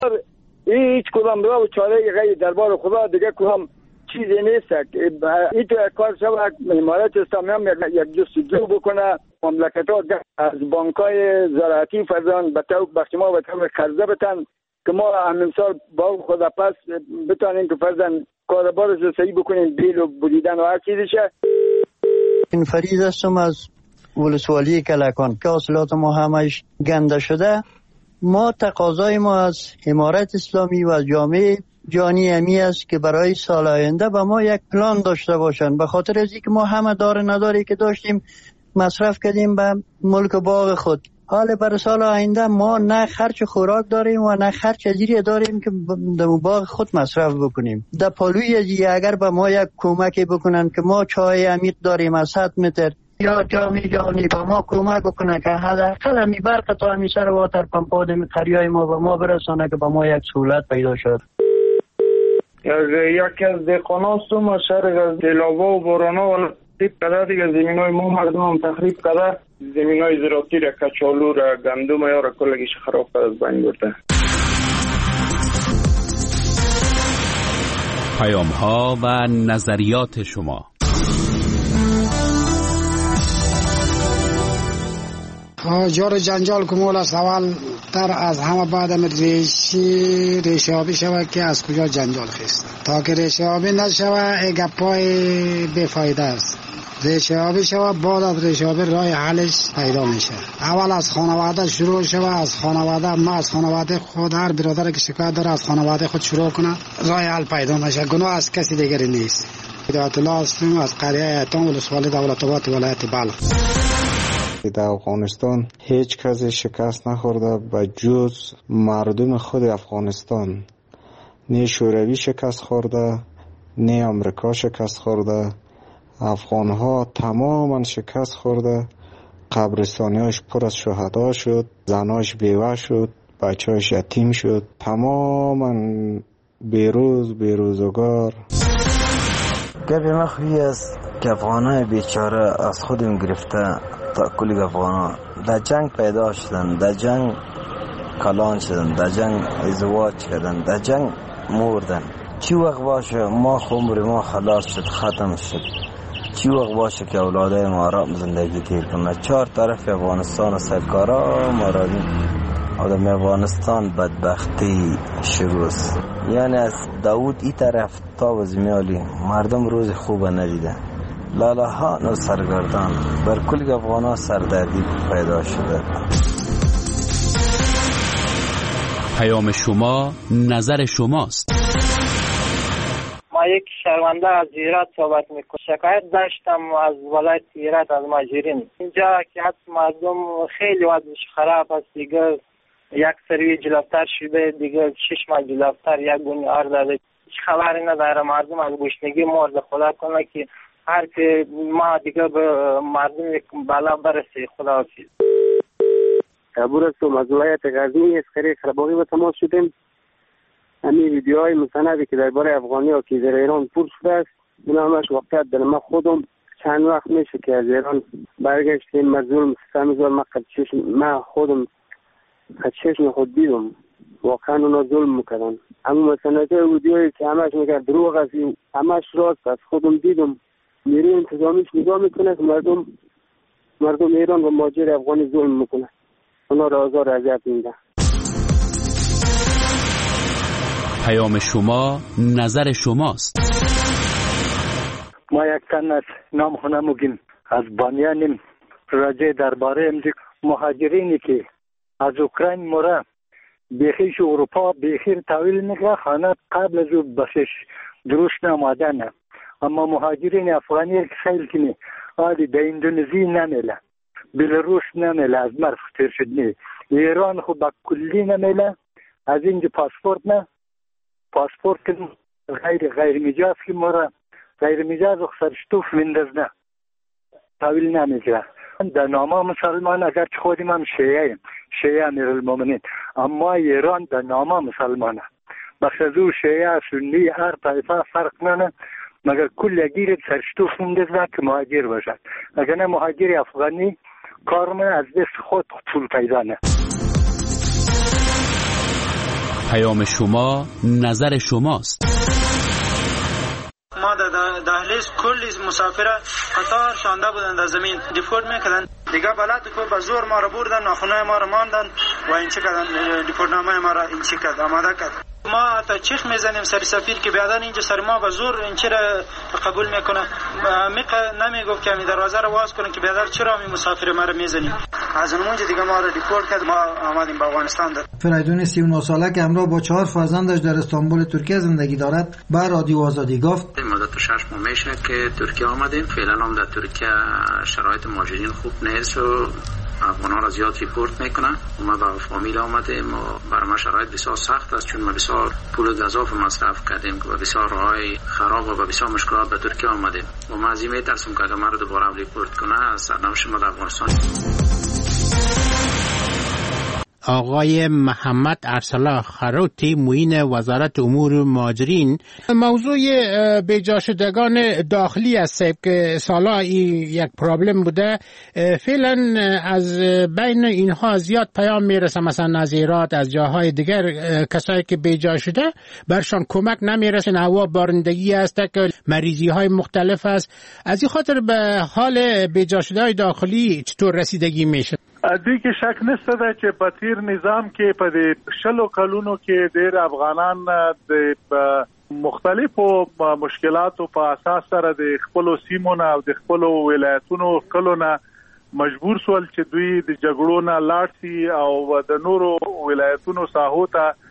هیچ کدام راه و چاره غیر دربار خدا دیگه کدام چیزی نیست. این تو کار شود امارات اسلامی هم یک جستجو بکنه، مملکت‌ها از بانک‌های زراعتی فرزان به شما به طور قرضه بتن که ما همین سال با خدا پس بتانیم که فرزن کاربارش رو صحیح بکنیم، بیل و بریدن و هر چیزشه. این فریض هستم از ولسوالی کلکان که حاصلات ما همش گنده شده. ما تقاضای ما از امارت اسلامی و از جامعه جهانی همی است که برای سال آینده به ما یک پلان داشته باشند، به خاطر از اینکه ما همه دار نداری که داشتیم مصرف کردیم به ملک باغ خود. حالا برای سال آینده ما نه خرچ خوراک داریم و نه خرچ اجیری داریم که در باغ خود مصرف بکنیم. در پالوی ازی اگر به ما یک کمکی بکنن که ما چای عمیق داریم از 100 متر یا جامعه جهانی به ما کمک بکنه که حداقل همی برق تا همی سر واتر پمپا دمی قریای ما به ما برسانه که به ما یک سهولت پیدا شد. یکی از دهقانا هستم از شهر دلاوا و بارانا و تخریب کرده دیگه زمینای ما مردم هم تخریب کرده، زمینای زراعتی را کچالو را گندم یا را کلگیش خراب کرده از بین برده. پیام ها و نظریات شما. جار جنجال کمول است. اول تر از همه بعد ریشه آبی شود که از کجا جنجال خیست. تا که ریشه آبی نشود گپای بیفایده است. ریشه آبی شود، بعد از ریشه آبی راه حلش پیدا میشه. اول از خانواده شروع شود، از خانواده، ما از خانواده خود، هر برادر که شکایت داره از خانواده خود شروع کنه راه حل پیدا میشه. گناه از کسی دیگری نیست. هدایت الله هستیم از قریه ایتام ولسوالی دولت‌آباد ولایت بلخ. در افغانستان هیچ کسی شکست نخورده به جز مردم خود افغانستان. نه شوروی شکست خورده، نه امریکا شکست خورده. افغانها تماما شکست خورده. قبرستانیاش پر از شهدا شد، زناش بیوه شد، بچه‌اش یتیم شد، تماما بیروزگار. گپی مخفی است که افغانای بیچاره از خودم گرفته تا کلی افغانا در جنگ پیدا شدن، در جنگ کلان شدن، در جنگ ازدواج کردن، در جنگ مردن. چی وقت باشه ما عمر ما خلاص شد، ختم شد. چی وقت باشه که اولادای ما آرام زندگی تیر کنه. 4 طرف افغانستان سرکارا ما را و در افغانستان بدبختی شروع است. یعنی از داود ای طرف تا وزمیالی مردم روز خوب ندیده. لالهان و سرگردان بر کل افغانا سردردی پیدا شده. پیام شما نظر شماست. ما یک شهرونده از ایران صحبت میکنم. شکایت داشتم از ولایت ایران از ماجرین. اینجا که مردم خیلی وضعش خراب است دیگه. یک سری جلوتر شده دیگه 6 ماه جلوتر یک گونی داده. هیچ خبری نداره. مردم از گشنگی مرد. خدا کنه که هر که ما دیگه به مردم یک بالا برسه. خدا حافظ. کابور هستم از ولایت غزنی. از خیلی خراباقی به تماس شدیم. همین ویدیوهای مستندی که درباره افغانی ها که در ایران پر شده است اینا همش واقعیت داره. من خودم چند وقت میشه که از ایران برگشتیم. مظلوم سمیزار من خودم خدشش خود دیدم. واقعا اونا ظلم میکردن. اما مستندهای ویدیوهایی که همش میگه دروغ است، همش راست از خودم دیدم. نیروی انتظامیش نگاه میکنه که مردم ایران و مهاجر افغانی ظلم میکنه. اونا را آزار اذیت میده. پیام شما نظر شماست. ما یک تن از نام خونموگیم از بانیانیم. راجع درباره امریک مهاجرینی که از اوکراین موره بیخیش اروپا بیخیر تاویل نگه خانه قبل از او بسش درست نماده نه. اما مهاجرین افغانی که خیلی کنی آلی در اندونزی نمیله، بلاروس نمیله، از مرف تیر شد نی. ایران خود با کلی نمیله. از اینجا پاسپورت غیر مجاز که موره غیر مجاز سرشتوف ویندز نه تاویل نمیگه. در نامه مسلمان اگر خودیم هم شیعه امیرالمومنین، اما ایران در نامه مسلمانه. بخش از او شیعه سنی هر طایفه فرق ننه مگر کل گیر سرشتوف ویندز نه که مهاجر باشد. اگر نه مهاجر افغانی کارمون از دست خود پول پیدا نه. پیام شما نظر شماست. ما در دهلیز کلی مسافر قطار شانده بودن، در زمین دیپورت میکردن دیگه. بلد که به زور ما را بردن، ناخنای ما را ماندن و این چه کردن، دیپورتنامه ما را این چه کرد، آماده کرد. ما حتی چیخ میزنیم سر سفیر که بیادن اینجا سر ما به زور این چه را قبول میکنه. نمیگفت که دروازه را باز کنن که بیادر چرا می مسافر ما را میزنیم. از اونجا دیگه ما را دیپورت کرد. ما آمدیم به افغانستان. فریدون 39 ساله که همراه با 4 فرزندش در استانبول ترکیه زندگی دارد به رادیو آزادی گفت مدت 6 ماه میشه که ترکیه آمدیم. فعلا هم در ترکیه شرایط مهاجرین خوب نیست و افغان‌ها را زیاد ریپورت میکنن. ما با فامیل آمدیم و برای ما شرایط بسیار سخت است، چون ما بسیار پول گزاف مصرف کردیم و بسیار راههای خراب و بسیار مشکلات به ترکیه آمدیم و ما از این میترسیم که اگر ما را دوباره ریپورت کنه سرنوشت ما در افغانستان. آقای محمد ارسلا خروتی معین وزارت امور مهاجرین، موضوع بیجا شدگان داخلی است که سالا یک پرابلم بوده. فعلا از بین اینها زیاد پیام میرسه، مثلا از ایران، از جاهای دیگر کسایی که بیجا شده برشان کمک نمیرسه. نوا بارندگی است که مریضی های مختلف است. از این خاطر به حال بیجا شده های داخلی چطور رسیدگی میشه؟ دیگه شک نشته ده چې په تیر نظام کې په دې شلو کلونو کې ډېر افغانان د مختلفو مشکلاتو په اساس سره د خپلو سیمونو او د خپلو ولایتونو کلونه مجبور سول چې دوی د جګړو نه لاړ شي او د نورو ولایتونو ساحو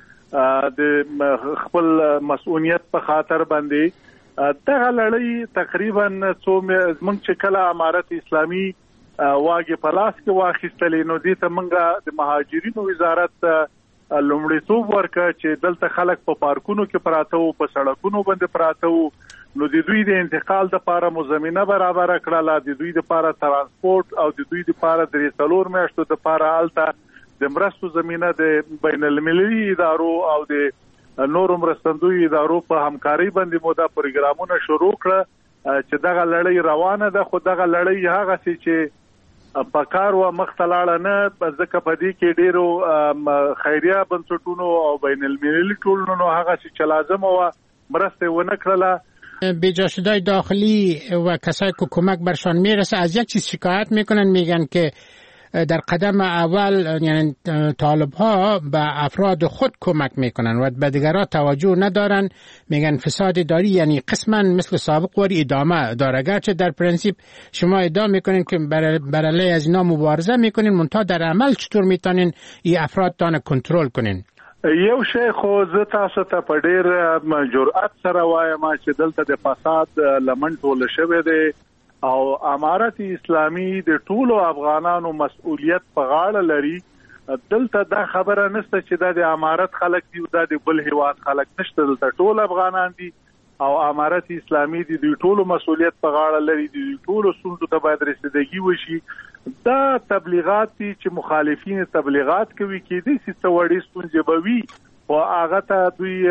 ته د خپل مسؤلیت په خاطر باندې دغه لړۍ تقریبا زموږ چې کله امارت اسلامي واګه پلاس کې واخیستلې، نو دې ته منګه د مهاجرینو وزارت لومړیتوب ورکړ چې دلته خلک په پارکونو کې پراته وو، په سړکونو باندې پراته وو، نو د دوی د انتقال لپاره مزمنه برابر کړله، د دوی لپاره ترانسپورت او د دوی لپاره د 3 میاشتو لپاره الته د مرستو زمينه د بین المللي ادارو او د نورو مرستندوی ادارو په همکاري باندې مو دا پروګرامونه شروع کړ چې دغه لړۍ روانه ده. خو دغه لړۍ هغه چې پکار و مختلاړه نه، ځکه په دې کې ډیرو خیریه بنسټونو او بین المللي ټولنو هغه چې لازم و مرسته ونه کړله. بیجا شده‌های داخلی و کسایی که کمک برشان میرسه از یک چیز شکایت میکنن، میگن که در قدم اول یعنی طالب ها به افراد خود کمک میکنن و به دیگران توجه ندارن. میگن فساد اداری یعنی قسما مثل سابق وری ادامه داره، گرچه در پرنسیپ شما ادعا میکنین که برای از اینا مبارزه میکنین، منتها در عمل چطور میتونین این افراد تان کنترل کنین؟ یو شی خو زه تاسو ته په ډیر جرأت سره وایم چې دلته د فساد لمن ټول شوی دی او امارت اسلامي د ټولو افغانانو مسؤلیت په غاړه لري. دلته دا خبره نشته چې د امارت خلک دی او د بل هیواد خلک نشته، دلته ټول افغانان دي او امارت اسلامي دی د ټولو مسؤلیت په غاړه لري، د ټولو ستونزو ته باید رسیدګي وشي. دا تبلیغات دي چې مخالفین تبلیغات کوي کې دي چې وړي ستونزې به وي او هغه ته دوی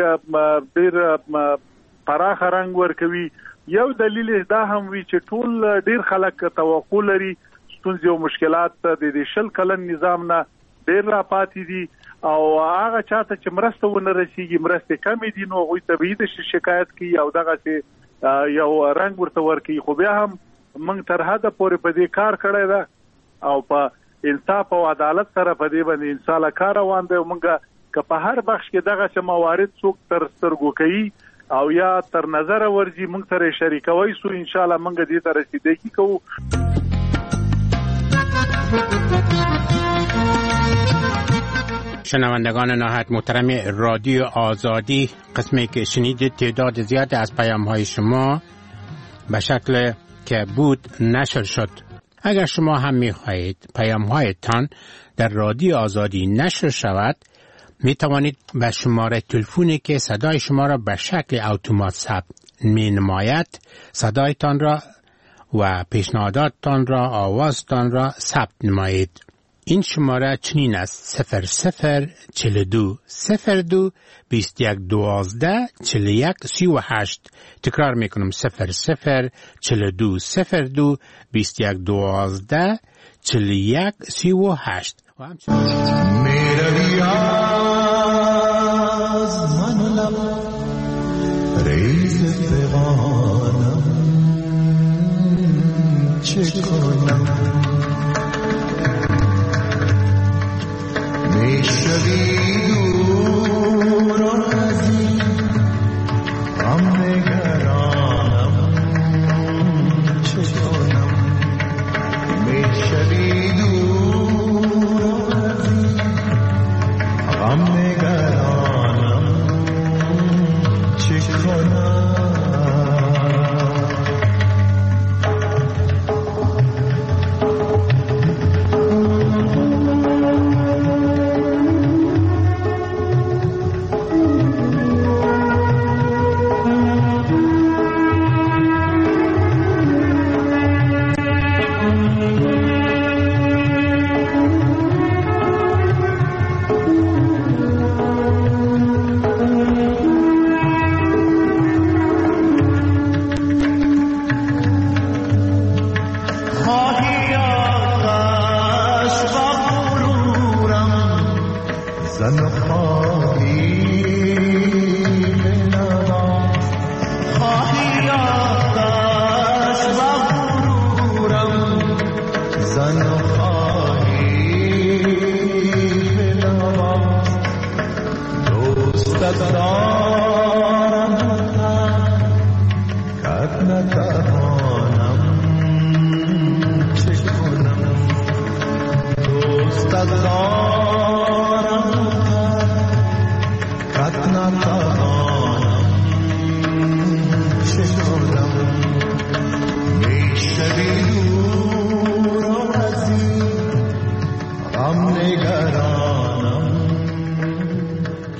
ډېر پراخ رنګ ورکوي. یو دلیل دا هم وی چې ټول ډیر خلک توقع لري ستونزې او مشکلات د شل کلن نظام نه ډیر را پاتې دي او هغه چاته چې مرسته ونه رسیږي، مرسته کمې دي، نو غوي طبيعي د شکایت کوي او دغه چې یو رنګ ورته ورکوي. خو بیا هم موږ تر حده پورې په دې کار کړی ده او په انصاف او عدالت سره په دې باندې ان شاء الله کار روان دی. موږ که په هر بخش کې دغه چې موارد څوک تر سترګو کوي او یا تر نظر ورځي موږ سره شریکوي سو ان شاء الله موږ دې ته رسیدګي کوو. شنوندگان نهایت محترم رادیو آزادی، قسمی که شنیدید تعداد زیاد از پیام‌های شما به شکل که بود نشر شد. اگر شما هم می‌خواهید پیام‌هایتان در رادیو آزادی نشر شود، می توانید به شماره تلفنی که صدای شما را به شکل اتومات ثبت می نماید صدایتان را و پیشنهاداتتان را، آوازتان را ثبت نمایید. این شماره چنین است: 0042 02 21 12 41 38. تکرار می کنم: 0042 02 21 12 41 38. मेरा چه کنم میشوی دور از این غم نگرانم چه کنم میشوی دور از این غم نگرانم چه کنم دوست دارم